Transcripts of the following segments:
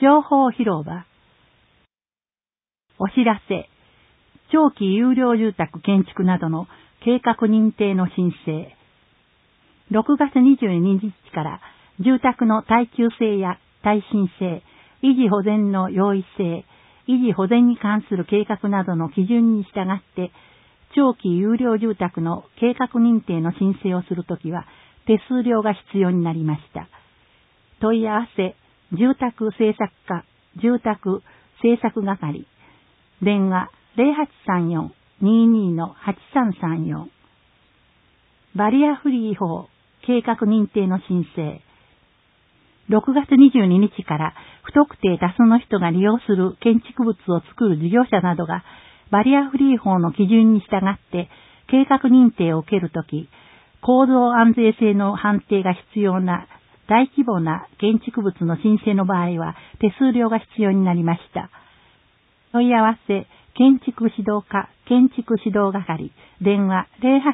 情報広場。お知らせ。長期有料住宅建築などの計画認定の申請。6月22日から住宅の耐久性や耐震性、維持保全の容易性、維持保全に関する計画などの基準に従って、長期有料住宅の計画認定の申請をするときは手数料が必要になりました。問い合わせ、住宅政策課、住宅政策係、電話0834-22-8334。バリアフリー法計画認定の申請。6月22日から不特定多数の人が利用する建築物を作る事業者などがバリアフリー法の基準に従って計画認定を受けるとき、構造安全性の判定が必要な大規模な建築物の申請の場合は手数料が必要になりました。問い合わせ、建築指導課、建築指導係、電話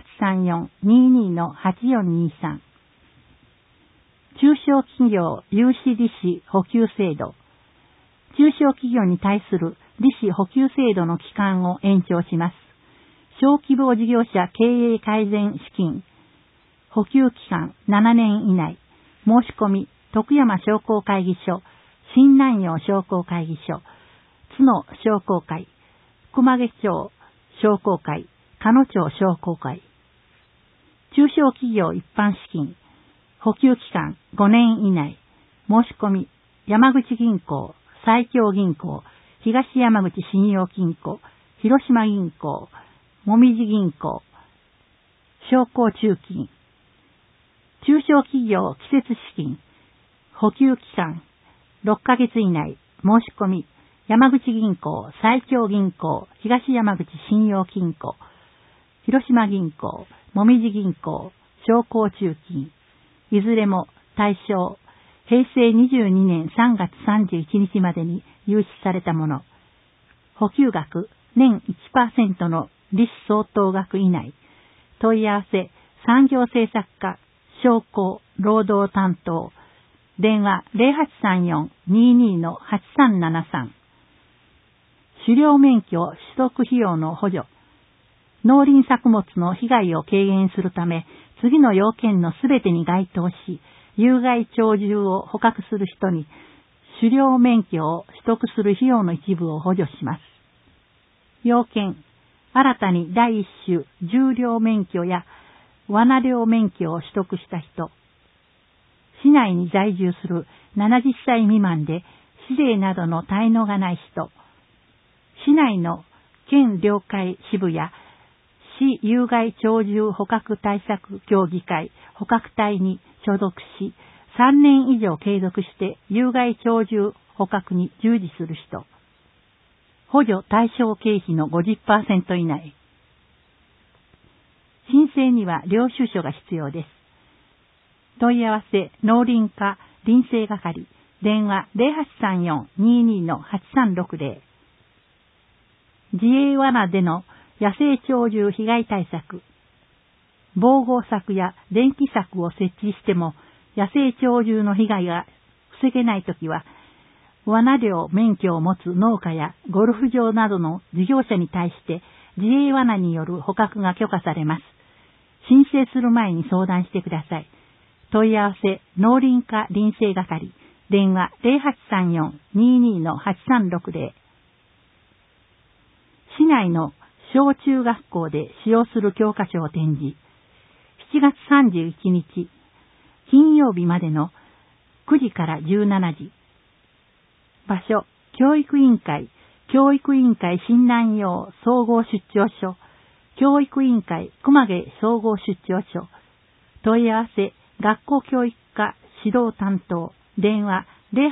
0834-22-8423。中小企業融資利子補給制度。中小企業に対する利子補給制度の期間を延長します。小規模事業者経営改善資金。補給期間7年以内。申し込み、徳山商工会議所、新南陽商工会議所、津野商工会、熊毛町商工会、鹿野町商工会。中小企業一般資金。補給期間5年以内。申し込み、山口銀行、西京銀行、東山口信用金庫、広島銀行、もみじ銀行、商工中金。中小企業季節資金。補給期間6ヶ月以内。申し込み、山口銀行、西京銀行、東山口信用金庫、広島銀行、もみじ銀行、商工中金。いずれも対象、平成22年3月31日までに融資されたもの。補給額、年 1% の利子相当額以内。問い合わせ、産業政策課、商工、労働担当。電話0834-22-8373。狩猟免許取得費用の補助。農林作物の被害を軽減するため、次の要件のすべてに該当し、有害鳥獣を捕獲する人に、狩猟免許を取得する費用の一部を補助します。要件、新たに第一種獣猟免許や罠猟免許を取得した人、市内に在住する70歳未満で市税などの滞納がない人、市内の県領海支部や市有害鳥獣捕獲対策協議会捕獲隊に所属し、3年以上継続して有害鳥獣捕獲に従事する人、補助対象経費の 50% 以内。申請には領収書が必要です。問い合わせ、農林課林政係、電話0834-22-8360。自営罠での野生鳥獣被害対策。防護柵や電気柵を設置しても野生鳥獣の被害が防げないときは、罠猟免許を持つ農家やゴルフ場などの事業者に対して自営罠による捕獲が許可されます。申請する前に相談してください。問い合わせ、農林課林政係、電話0834-22-8360。市内の小中学校で使用する教科書を展示。7月31日、金曜日までの9時から17時。場所、教育委員会新南陽総合出張所、教育委員会熊毛総合出張所。問い合わせ、学校教育課指導担当、電話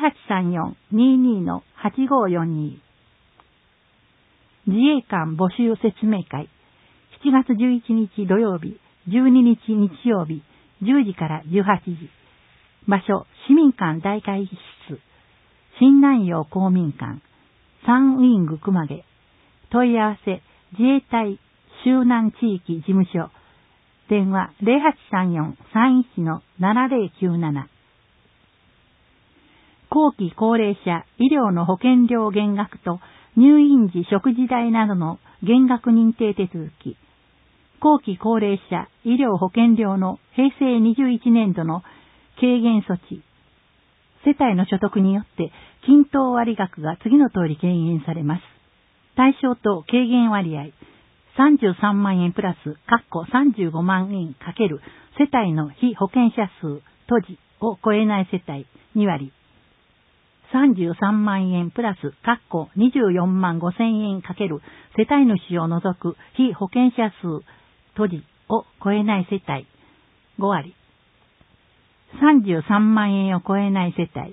0834-22-8542。自衛官募集説明会。7月11日土曜日、12日日曜日、10時から18時。場所、市民館大会議室。新南陽公民館。サンウィング熊毛。問い合わせ、自衛隊周南地域事務所。電話0834-31-7097。 後期高齢者医療の保険料減額と入院時食事代などの減額認定手続き、後期高齢者医療保険料の平成21年度の軽減措置、世帯の所得によって均等割額が次の通り軽減されます。対象と軽減割合、33万円プラス、35万円かける世帯の被保険者数、当時を超えない世帯2割。33万円プラス、24万5千円かける世帯主を除く被保険者数、当時を超えない世帯5割。33万円を超えない世帯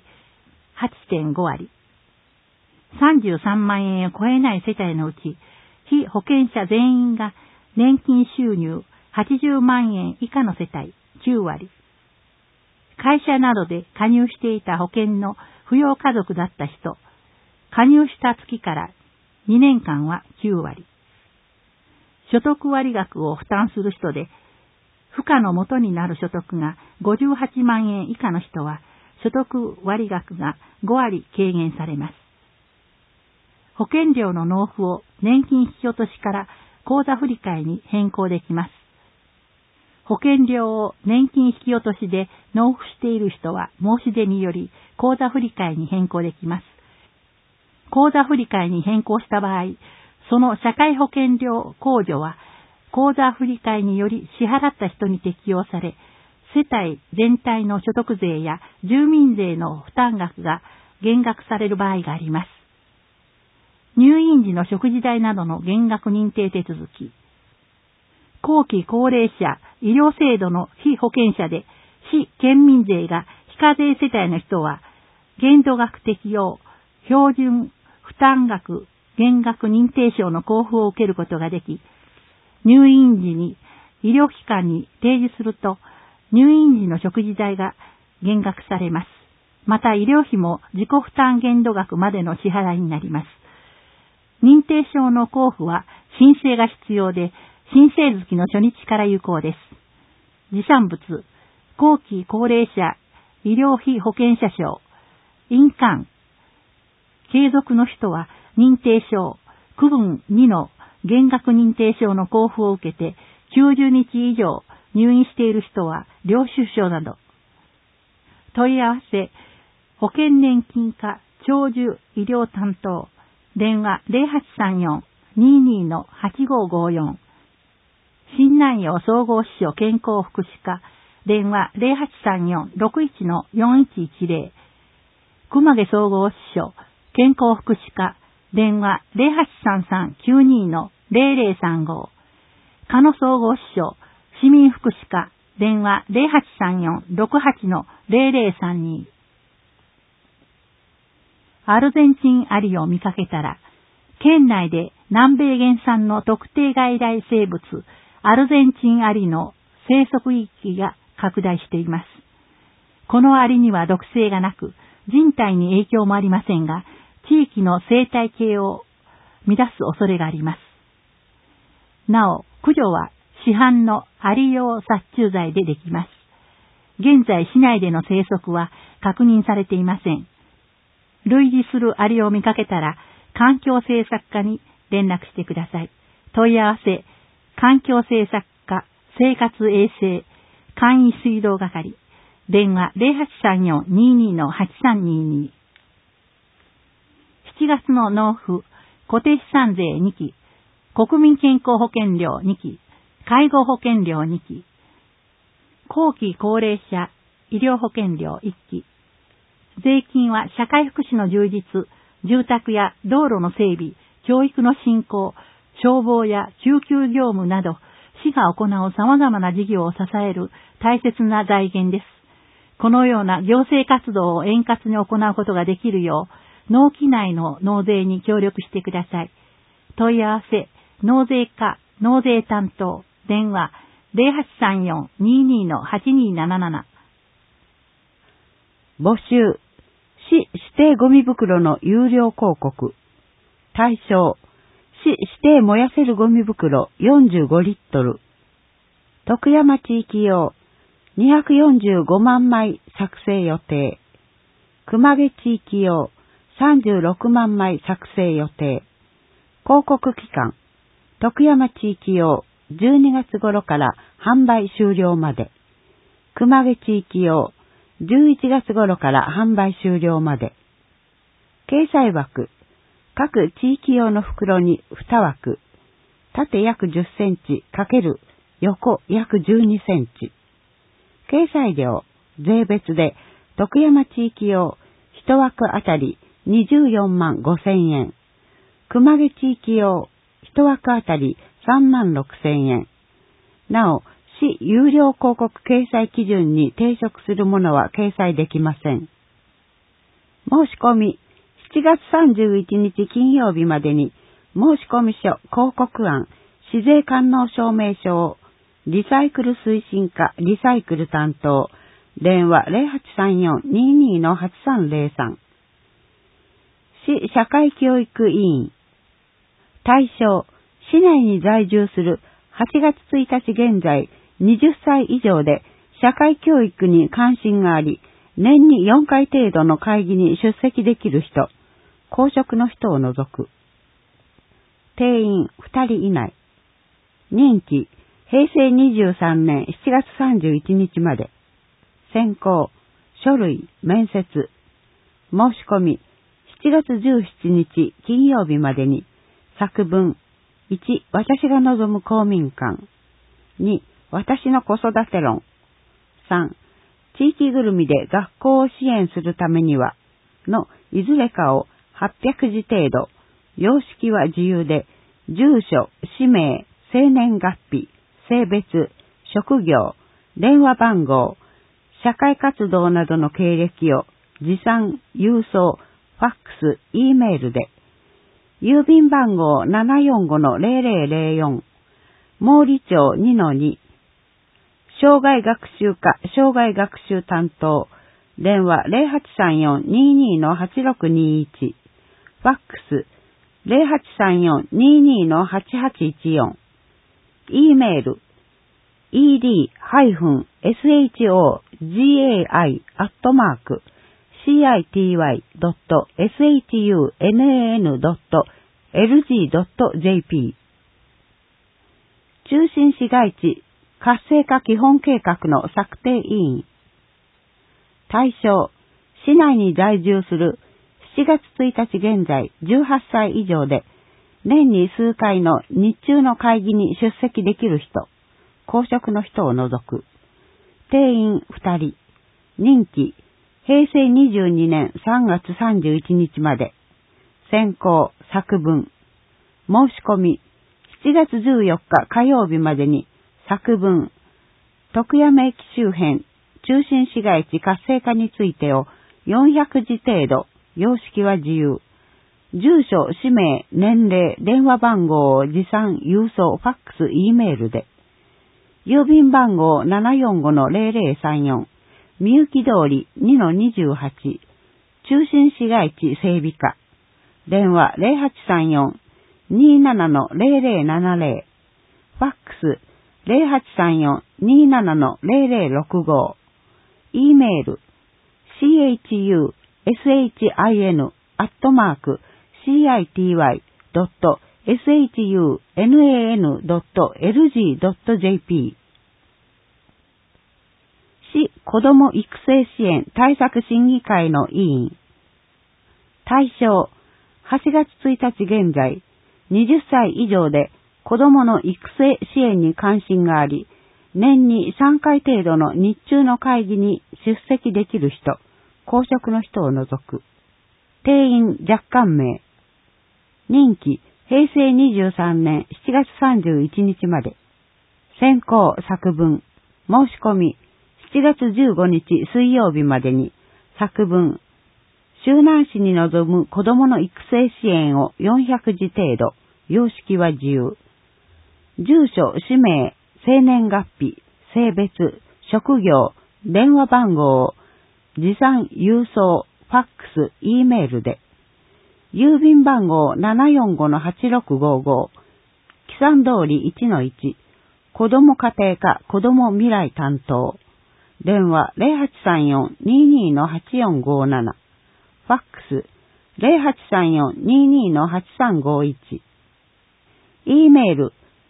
8.5 割。33万円を超えない世帯のうち、被保険者全員が年金収入80万円以下の世帯9割。会社などで加入していた保険の扶養家族だった人、加入した月から2年間は9割。所得割額を負担する人で、付加の元になる所得が58万円以下の人は、所得割額が5割軽減されます。保険料の納付を年金引き落としから口座振替に変更できます。保険料を年金引き落としで納付している人は申し出により口座振替に変更できます。口座振替に変更した場合、その社会保険料控除は口座振替により支払った人に適用され、世帯全体の所得税や住民税の負担額が減額される場合があります。入院時の食事代などの減額認定手続き。後期高齢者医療制度の被保険者で市県民税が非課税世帯の人は、限度額適用、標準負担額減額認定証の交付を受けることができ、入院時に医療機関に提示すると、入院時の食事代が減額されます。また医療費も自己負担限度額までの支払いになります。認定証の交付は申請が必要で、申請月の初日から有効です。持参物、後期高齢者医療費保険者証、印鑑、継続の人は認定証、区分2の減額認定証の交付を受けて90日以上入院している人は領収書など。問い合わせ、保険年金課長寿医療担当、電話 0834-22-8554。新南陽総合支所健康福祉課、電話 0834-61-4110。熊毛総合支所健康福祉課、電話 0833-92-0035。鹿野総合支所市民福祉課、電話 0834-68-0032。アルゼンチンアリを見かけたら、県内で南米原産の特定外来生物、アルゼンチンアリの生息域が拡大しています。このアリには毒性がなく、人体に影響もありませんが、地域の生態系を乱す恐れがあります。なお、駆除は市販のアリ用殺虫剤でできます。現在市内での生息は確認されていません。類似するアリを見かけたら、環境政策課に連絡してください。問い合わせ、環境政策課生活衛生簡易水道係、電話 0834-22-8322。7月の納付、固定資産税2期、国民健康保険料2期、介護保険料2期、後期高齢者医療保険料1期。税金は社会福祉の充実、住宅や道路の整備、教育の振興、消防や救急業務など、市が行う様々な事業を支える大切な財源です。このような行政活動を円滑に行うことができるよう、納期内の納税に協力してください。問い合わせ、納税課、納税担当、電話0834-22-8277。 募集、市指定ゴミ袋の有料広告。対象、市指定燃やせるゴミ袋45リットル。徳山地域用245万枚作成予定。 熊毛地域用36万枚作成予定。広告期間、徳山地域用12月頃から販売終了まで。熊毛地域用11月頃から販売終了まで。掲載枠、各地域用の袋に2枠、縦約10センチ×横約12センチ。掲載料、税別で徳山地域用1枠あたり24万5千円。熊毛地域用1枠あたり3万6千円。なお、市有料広告掲載基準に抵触するものは掲載できません。申し込み、7月31日金曜日までに、申込書、広告案、市税官能証明書を、リサイクル推進課、リサイクル担当、電話 0834-22-8303。市社会教育委員。対象、市内に在住する8月1日現在20歳以上で社会教育に関心があり、年に4回程度の会議に出席できる人、公職の人を除く。定員2人以内。任期、平成23年7月31日まで。選考、書類、面接。申し込み、7月17日金曜日までに、作文、1、私が望む公民館。2、私の子育て論。3、地域ぐるみで学校を支援するためには、のいずれかを800字程度、様式は自由で、住所、氏名、生年月日、性別、職業、電話番号、社会活動などの経歴を持参、郵送、ファックス、Eメールで、郵便番号 745-0004、毛利町 2-2、障害学習課、障害学習担当、電話 0834-22-8621、ファックス 0834-22-8814、Eメール、ed-gai.citi.shunnan.lg.jp。 中心市街地活性化基本計画の策定委員。対象、市内に在住する7月1日現在18歳以上で、年に数回の日中の会議に出席できる人、公職の人を除く。定員2人。任期、平成22年3月31日まで。選考、作文。申し込み、7月14日火曜日までに、作文、徳山駅周辺、中心市街地活性化についてを400字程度、様式は自由。住所、氏名、年齢、電話番号を持参、郵送、ファックス、Eメールで。郵便番号 745-0034、みゆき通り 2-28、中心市街地整備課。電話 0834-27-0070、ファックス 0834-27-0065、Eメール、chushun.city.shunnan.lg.jp。 市子ども育成支援対策審議会の委員。対象、8月1日現在、20歳以上で子どもの育成支援に関心があり、年に3回程度の日中の会議に出席できる人、公職の人を除く。定員若干名。任期、平成23年7月31日まで。選考、作文。申し込み、7月15日水曜日までに、作文。周南市に臨む子どもの育成支援を400字程度、様式は自由。住所、氏名、生年月日、性別、職業、電話番号を持参、郵送、ファックス、Eメールで。郵便番号 745-8655、木山通り 1-1、子ども家庭科子ども未来担当。電話 0834-22-8457、 ファックス 0834-22-8351。e メール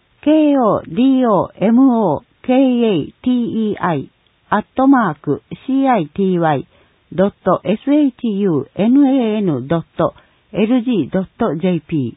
kodomokatei.city.shunnan.lg.jp。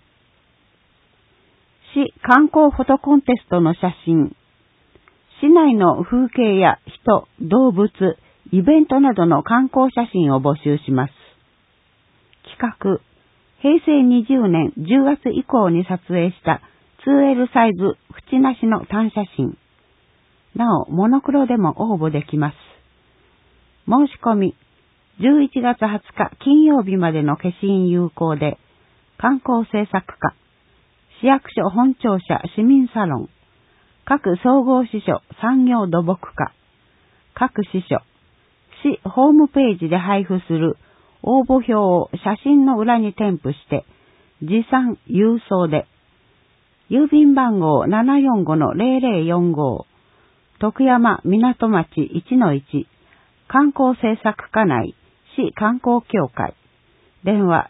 市観光フォトコンテストの写真。市内の風景や人、動物、イベントなどの観光写真を募集します。企画、平成20年10月以降に撮影した 2L サイズ縁なしの単写真。なお、モノクロでも応募できます。申し込み、11月20日金曜日までの消印有効で、観光制作課、市役所本庁舎市民サロン、各総合支所産業土木課、各支所、市ホームページで配布する応募表を写真の裏に添付して、持参郵送で、郵便番号 745-0045、徳山港町 1-1、観光政策課内、市観光協会、電話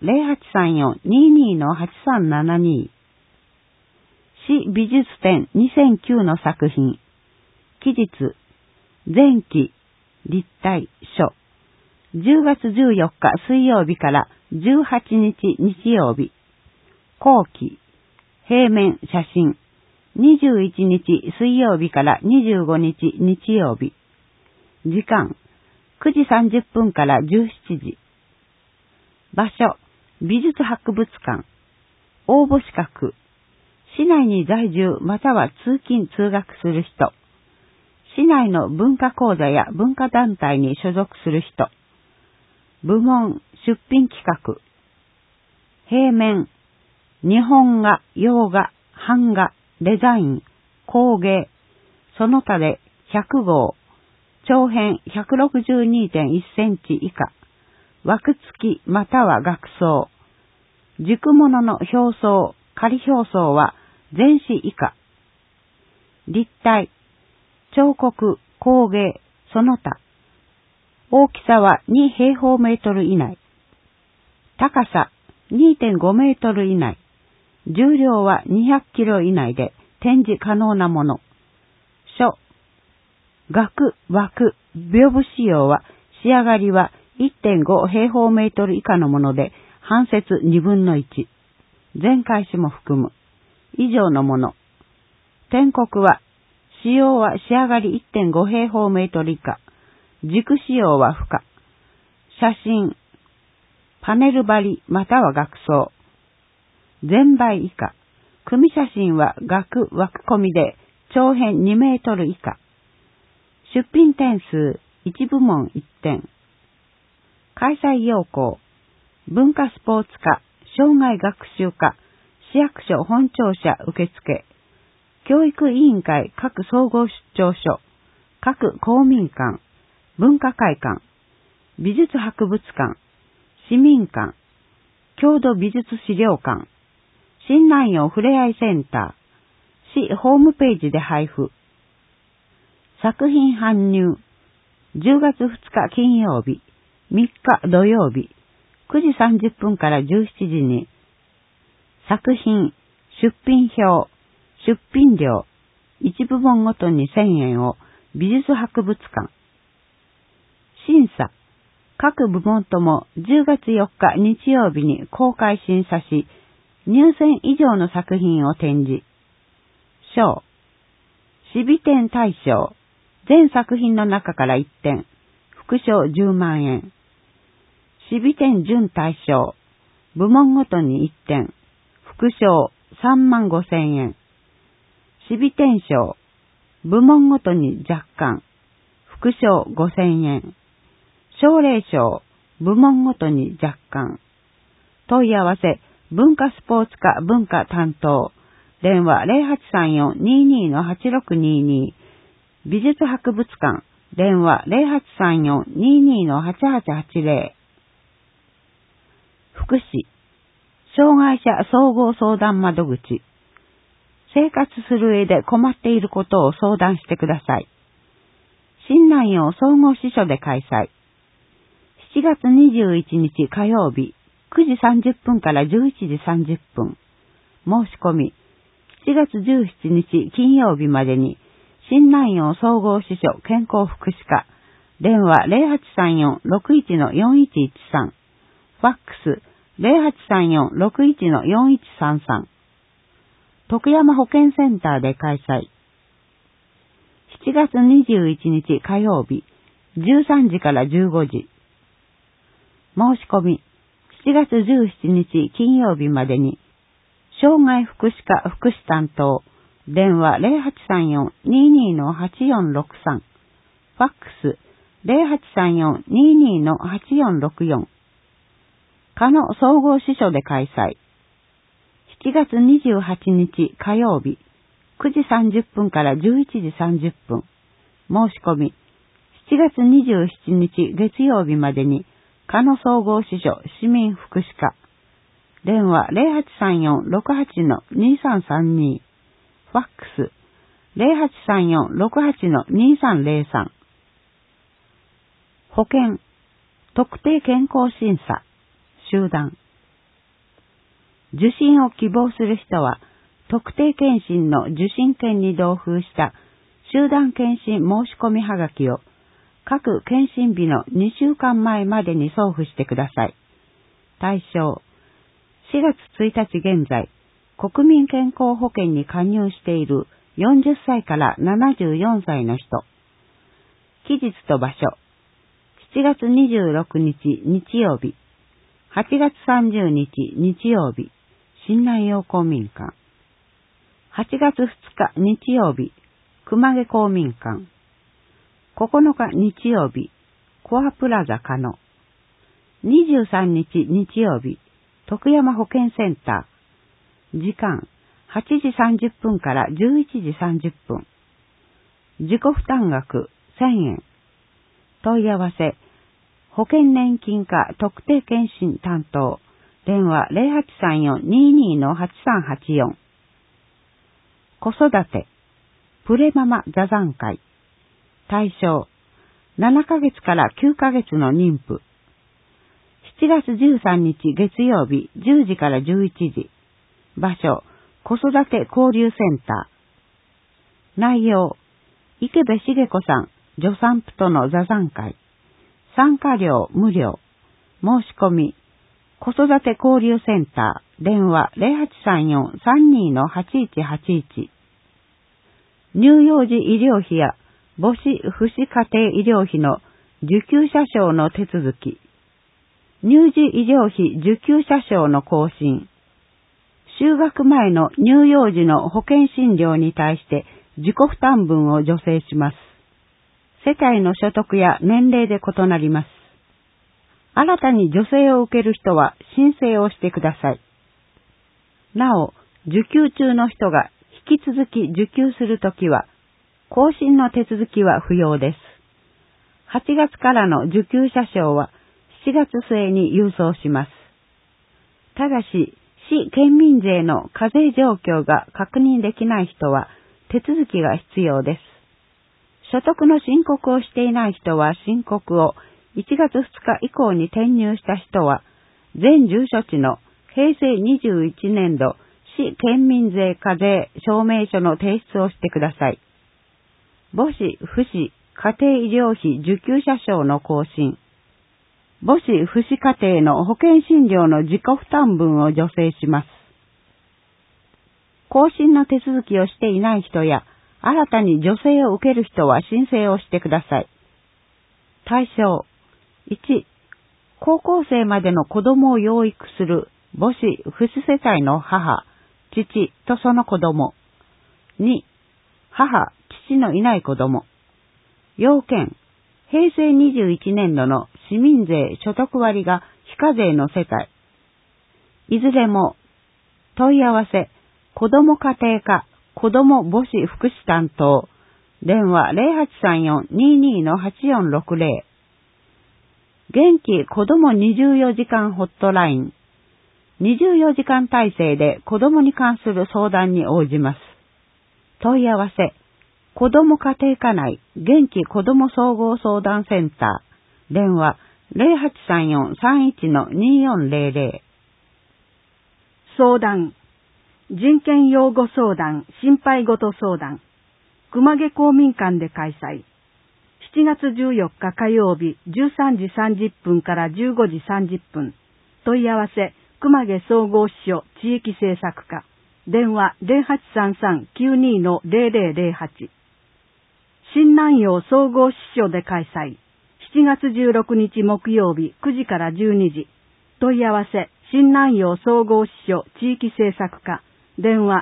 0834-22-8372、市美術展2009の作品、期日、前期、立体、書、10月14日水曜日から18日日曜日、後期、平面写真、21日水曜日から25日日曜日、時間、9時30分から17時、場所、美術博物館、応募資格、市内に在住または通勤通学する人、市内の文化講座や文化団体に所属する人、部門出品企画、平面、日本画、洋画、版画、デザイン、工芸、その他で100号、長編 162.1 センチ以下、枠付きまたは額装、軸物の表層、仮表層は全紙以下、立体、彫刻、工芸、その他、大きさは2平方メートル以内、高さ 2.5 メートル以内、重量は200キロ以内で展示可能なもの。書、額、枠、屏風仕様は仕上がりは 1.5 平方メートル以下のもので半節2分の1。全返しも含む。以上のもの。篆刻は、仕様は仕上がり 1.5 平方メートル以下。軸仕様は不可。写真、パネル張りまたは額装。全倍以下。組写真は額枠込みで長編2メートル以下。出品点数1部門1点。開催要項。文化スポーツ課、障害学習課、市役所本庁舎受付。教育委員会各総合出張所、各公民館、文化会館、美術博物館、市民館、郷土美術資料館、新南陽ふれあいセンター、市ホームページで配布。作品搬入、10月2日金曜日、3日土曜日、9時30分から17時に、作品、出品表、出品料、一部門ごとに1000円を美術博物館。審査、各部門とも10月4日日曜日に公開審査し、入選以上の作品を展示。賞、市美展大賞、全作品の中から1点、副賞10万円。市美展準大賞、部門ごとに1点、副賞3万5千円。市美展賞、部門ごとに若干、副賞5000円。奨励賞、部門ごとに若干。問い合わせ、文化スポーツ課文化担当。電話 0834-22-8622。美術博物館。電話 0834-22-8880。福祉。障害者総合相談窓口。生活する上で困っていることを相談してください。新南陽総合支所で開催。 7月21日火曜日、9時30分から11時30分。申し込み、7月17日金曜日までに、新南陽総合支所健康福祉課、電話 0834-61-4113、ファックス 0834-61-4133、徳山保健センターで開催。7月21日火曜日、13時から15時。申し込み、7月17日金曜日までに、障害福祉課福祉担当、電話 0834-22-8463、ファックス 0834-22-8464、加納総合支所で開催。7月28日火曜日、9時30分から11時30分。申し込み、7月27日月曜日までに、加納総合支所市民福祉課、電話 0834-68-2332、ファックス 0834-68-2303。保険、特定健康審査、集団。受診を希望する人は、特定健診の受診券に同封した集団健診申し込みはがきを、各健診日の2週間前までに送付してください。対象、4月1日現在、国民健康保険に加入している40歳から74歳の人。期日と場所、7月26日日曜日、8月30日日曜日、新南陽公民館。8月2日日曜日、熊毛公民館。9日日曜日、コアプラザ加納。23日日曜日、徳山保健センター。時間、8時30分から11時30分。自己負担額、1000円。問い合わせ、保険年金課特定健診担当。電話 0834-22-8384。子育て、プレママ座談会。対象、7ヶ月から9ヶ月の妊婦。7月13日月曜日10時から11時。場所、子育て交流センター。内容、池部茂子さん、助産婦との座談会。参加料無料。申し込み、子育て交流センター。電話 0834-32-8181。乳幼児医療費や母子父子家庭医療費の受給者証の手続き。乳児医療費受給者証の更新。就学前の乳幼児の保険診療に対して自己負担分を助成します。世帯の所得や年齢で異なります。新たに助成を受ける人は申請をしてください。なお、受給中の人が引き続き受給するときは、更新の手続きは不要です。8月からの受給者証は7月末に郵送します。ただし、市県民税の課税状況が確認できない人は手続きが必要です。所得の申告をしていない人は申告を、1月2日以降に転入した人は、全住所地の平成21年度市県民税課税証明書の提出をしてください。母子父子家庭医療費受給者証の更新。母子父子家庭の保険診療の自己負担分を助成します。更新の手続きをしていない人や、新たに助成を受ける人は申請をしてください。対象。1、高校生までの子供を養育する母子父子世帯の母、父とその子供。2、母、父のいない子供。要件、平成21年度の市民税所得割が非課税の世帯。いずれも、問い合わせ、子ども家庭課、子ども母子福祉担当、電話 0834-22-8460。元気子ども24時間ホットライン。24時間体制で子どもに関する相談に応じます。問い合わせ、子ども家庭課内元気子ども総合相談センター、電話 0834-31-2400。 相談。人権擁護相談、心配事相談。熊毛公民館で開催。7月14日火曜日13時30分から15時30分。問い合わせ、熊毛総合支所地域政策課。電話 0833-92-0008。新南陽総合支所で開催。7月16日木曜日9時から12時。問い合わせ、新南陽総合支所地域政策課。電話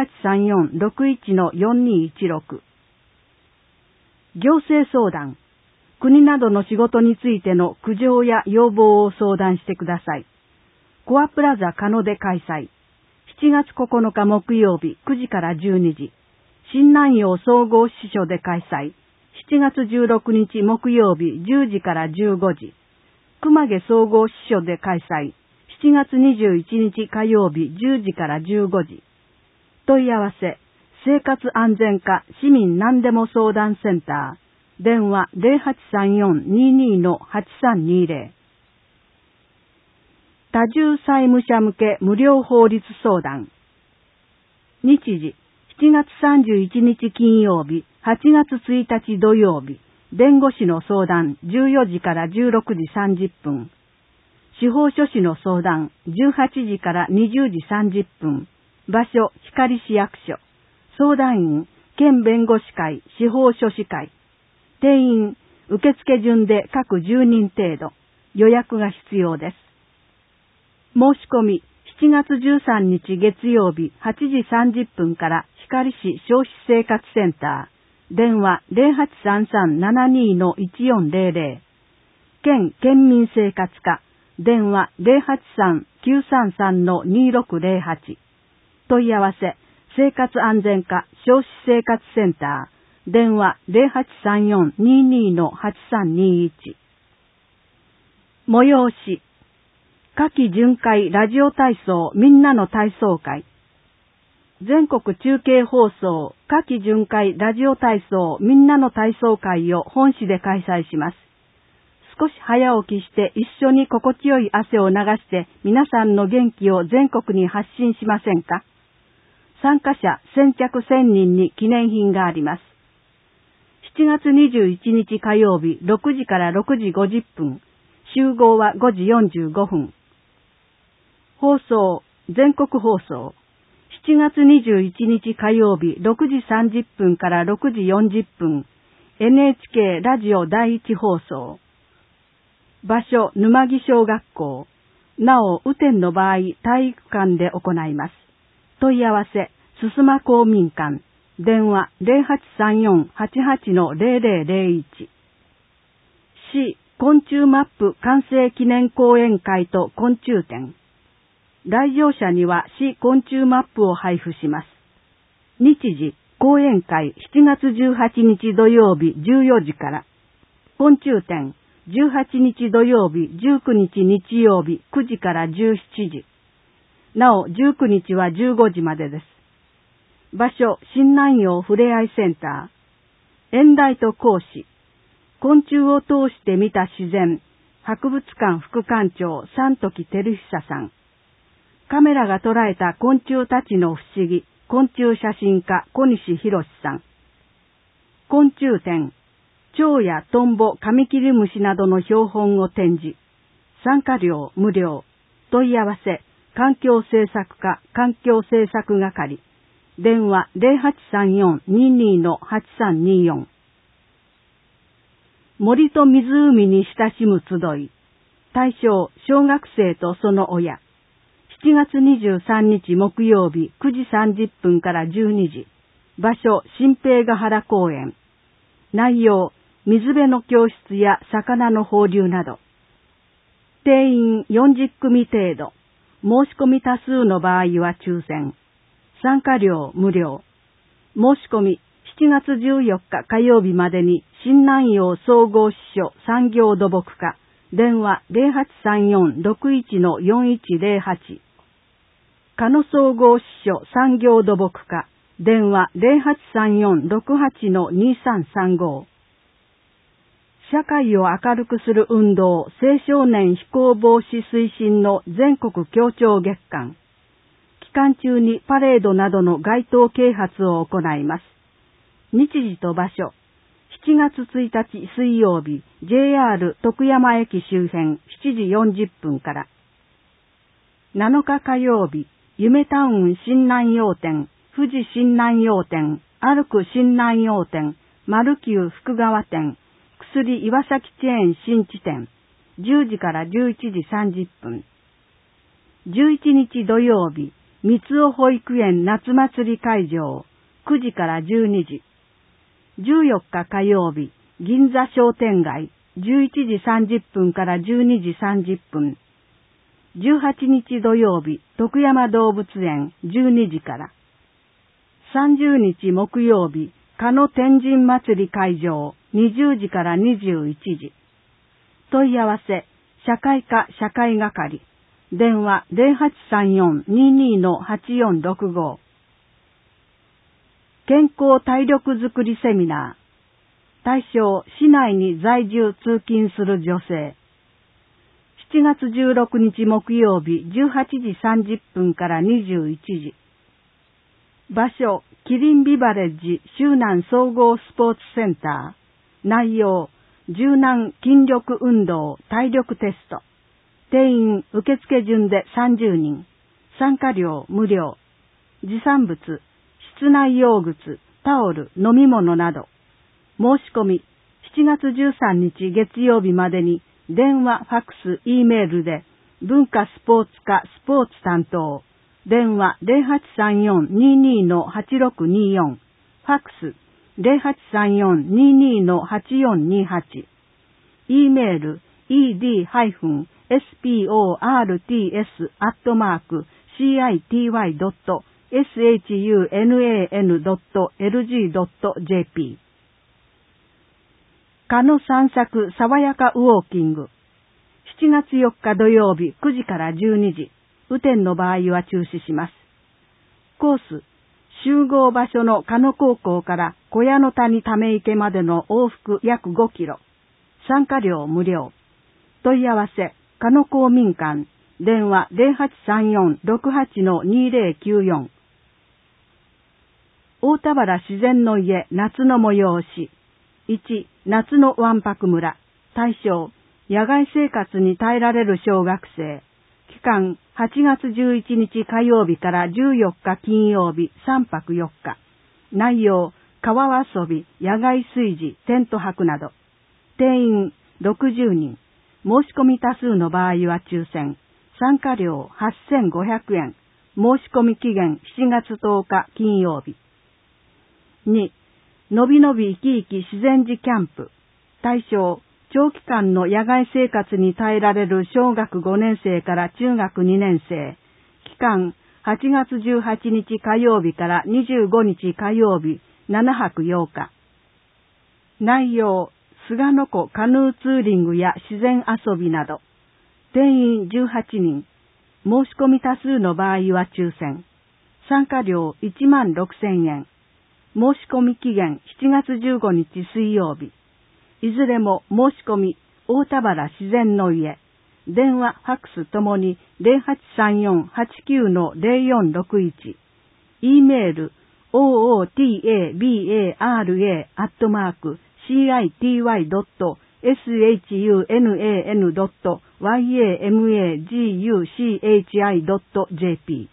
0834-61-4216。行政相談。国などの仕事についての苦情や要望を相談してください。コアプラザ加野で開催。7月9日木曜日9時から12時。新南陽総合支所で開催。7月16日木曜日10時から15時。熊毛総合支所で開催。7月21日火曜日10時から15時。問い合わせ、生活安全課市民何でも相談センター。電話 0834-22-8320。多重債務者向け無料法律相談。日時、7月31日金曜日、8月1日土曜日、弁護士の相談14時から16時30分。司法書士の相談18時から20時30分。場所、光市役所。相談員、県弁護士会、司法書士会。定員、受付順で各10人程度。予約が必要です。申し込み、7月13日月曜日8時30分から光市消費生活センター。電話 0833-72-1400。県県民生活課。電話 083-933-2608。問い合わせ、生活安全課消費生活センター。電話 0834-22-8321。催し。夏季巡回ラジオ体操みんなの体操会。全国中継放送夏季巡回ラジオ体操みんなの体操会を本市で開催します。少し早起きして一緒に心地よい汗を流して皆さんの元気を全国に発信しませんか？参加者先着1000人に記念品があります。7月21日火曜日6時から6時50分。集合は5時45分。放送、全国放送。7月21日火曜日6時30分から6時40分。NHK ラジオ第一放送。場所、沼木小学校。なお、雨天の場合、体育館で行います。問い合わせ、すすま公民館。電話 0834-88-0001。市昆虫マップ完成記念講演会と昆虫展。来場者には市昆虫マップを配布します。日時、講演会7月18日土曜日14時から。昆虫展18日土曜日19日日曜日9時から17時。なお19日は15時までです。場所、新南陽ふれあいセンター。演題と講師。昆虫を通して見た自然。博物館副館長三時照久さん。カメラが捉えた昆虫たちの不思議。昆虫写真家小西博さん。昆虫展。蝶やトンボ、カミキリムシなどの標本を展示。参加料無料。問い合わせ、環境政策課環境政策係。電話 0834-22-8324。森と湖に親しむ集い。対象、小学生とその親。7月23日木曜日9時30分から12時。場所、新平ヶ原公園。内容、水辺の教室や魚の放流など。定員40組程度。申し込み多数の場合は抽選。参加料無料。申し込み7月14日火曜日までに新南陽総合支所産業土木課。電話 0834-61-4108。加野総合支所産業土木課。電話 0834-68-2335。 社会を明るくする運動青少年非行防止推進の全国協調月間。期間中にパレードなどの街頭啓発を行います。日時と場所。7月1日水曜日、JR 徳山駅周辺7時40分から。7日火曜日、夢タウン新南陽店、富士新南陽店、歩く新南陽店、丸久福川店、薬岩崎チェーン新地店、10時から11時30分。11日土曜日、三尾保育園夏祭り会場、9時から12時。14日火曜日、銀座商店街、11時30分から12時30分。18日土曜日、徳山動物園、12時から。30日木曜日、加野天神祭り会場、20時から21時。問い合わせ、社会科社会係。電話 0834-22-8465。健康体力づくりセミナー。対象、市内に在住通勤する女性。7月16日木曜日18時30分から21時。場所、キリンビバレッジ周南総合スポーツセンター。内容、柔軟筋力運動体力テスト。定員受付順で30人。参加料無料。持参物、室内用具、タオル、飲み物など。申し込み、7月13日月曜日までに、電話、ファックス、Eメールで、文化スポーツ課スポーツ担当。電話 0834-22-8624。ファックス 0834-22-8428。Eメール ed-city.shun.lg.jp。 加野散策爽やかウォーキング。7月4日土曜日9時から12時。雨天の場合は中止します。コース、集合場所の加野高校から小屋の谷ため池までの往復約5キロ。参加料無料。問い合わせ、加野公民館。電話 0834-68-2094。大田原自然の家夏の催し。1、夏のわんぱく村。対象、野外生活に耐えられる小学生。期間、8月11日火曜日から14日金曜日3泊4日。内容、川遊び、野外炊事、テント泊など。定員60人。申し込み多数の場合は抽選。参加料8500円。申し込み期限7月10日金曜日。2、のびのび生き生き自然寺キャンプ。対象、長期間の野外生活に耐えられる小学5年生から中学2年生。期間、8月18日火曜日から25日火曜日、7泊8日。内容、菅の湖カヌーツーリングや自然遊びなど。定員18人。申し込み多数の場合は抽選。参加料16,000円。申し込み期限7月15日水曜日。いずれも申し込み、大田原自然の家。電話、ファックスともに 0834-89-0461。Eメール、ootabara-city.shun.yamaguchi.jp。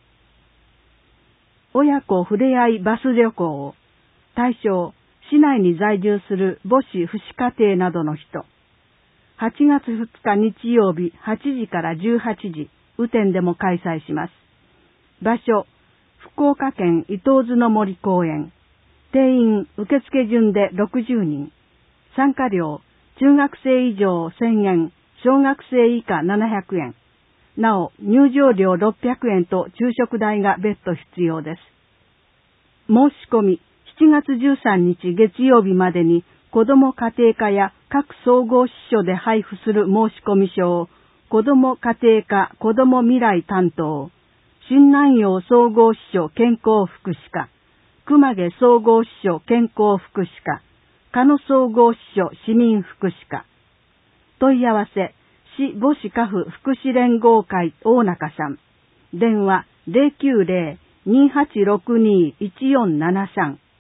親子ふれあいバス旅行。対象、市内に在住する母子父子家庭などの人。8月2日日曜日8時から18時、雨天でも開催します。場所、福岡県伊東津の森公園。定員受付順で60人。参加料、中学生以上1000円、小学生以下700円。なお、入場料600円と昼食代が別途必要です。申し込み、7月13日月曜日までに子ども家庭課や各総合支所で配布する申込書を子ども家庭課子ども未来担当、新南陽総合支所健康福祉課、熊毛総合支所健康福祉課、 鹿野総合支所市民福祉課。問い合わせ、市母子家父福祉連合会大中さん。電話090-2862-1473。